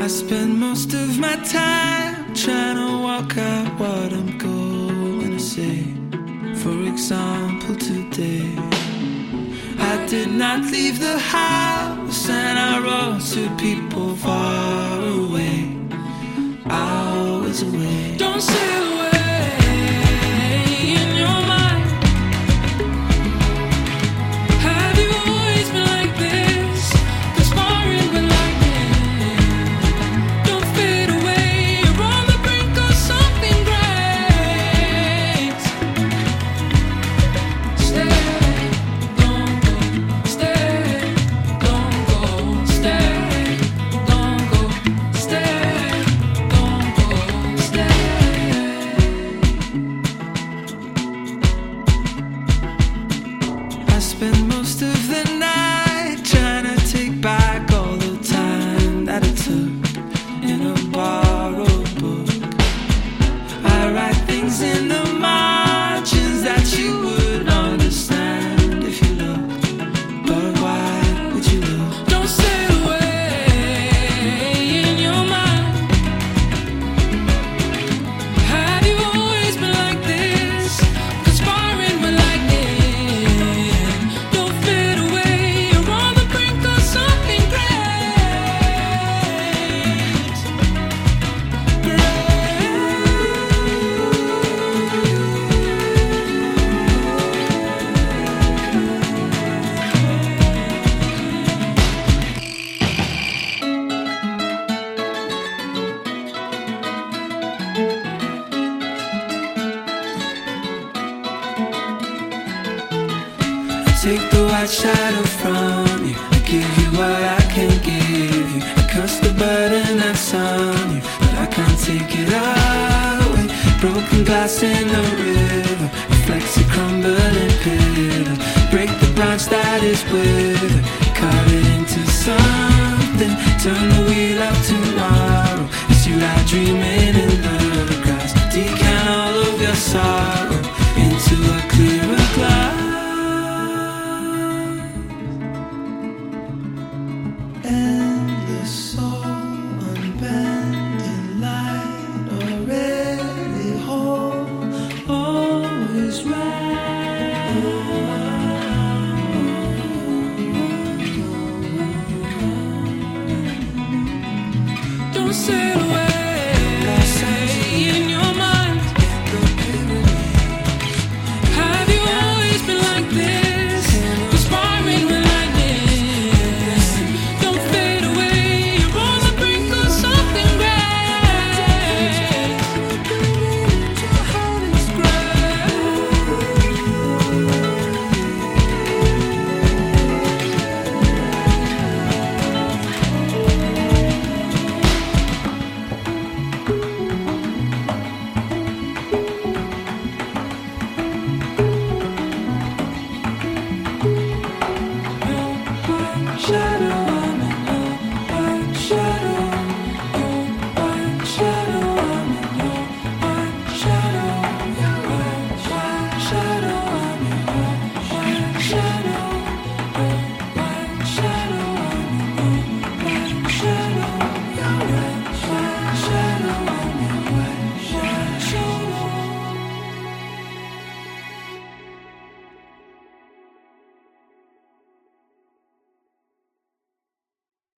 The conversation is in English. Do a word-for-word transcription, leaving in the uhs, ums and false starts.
spend most of my time trying to walk out what I'm going to say. For example, today I did not leave the house and I wrote to people far away. I was away. Don't say away in your mind. Have you always been like this? Conspiring with lightning. Don't fade away. You're on the brink of something great. Stay, don't go. Stay, don't go. Stay, don't go. Stay, don't go. Stay. I spend most of the night trying to take back all the time that it took in a borrowed book. I write things in the margins that you would understand if you looked. But why would you look? Don't stay away in your mind. Have you always been like this? Conspiring with lightning. Don't fade away. You're on the brink of something great. Take the white shadow from you. I give you what I can't give you. I curse the burden that's on you, but I can't take it away. Broken glass in the river reflects a crumbling pillar. Break the branch that is withered, cut it into something. Turn the wheel of tomorrow as you lie dreaming in the grass. Decant all of your sorrow into a clearer glass. Endless soul, unbending light, already whole, always right. Don't say